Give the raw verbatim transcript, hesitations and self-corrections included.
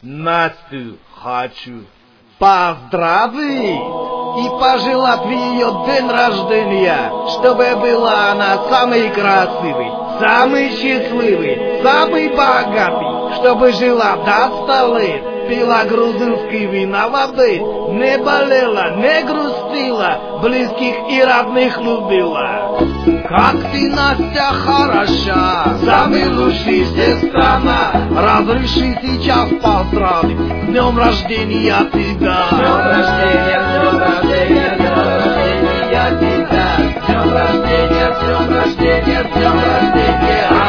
Настю хочу поздравить и пожелать в ее день рождения, чтобы была она самой красивой, самой счастливой, самой богатой, чтобы жила до ста лет, пила грузинские вина воды, не болела, не грустила, близких и родных любила. Как ты, Настя, хороша, самый лучший здесь страна, разреши сейчас поздравить с днем рождения тебя. С днем рождения, с днем рождения, с днем рождения тебя. С днем рождения, с днем рождения, с днем рождения.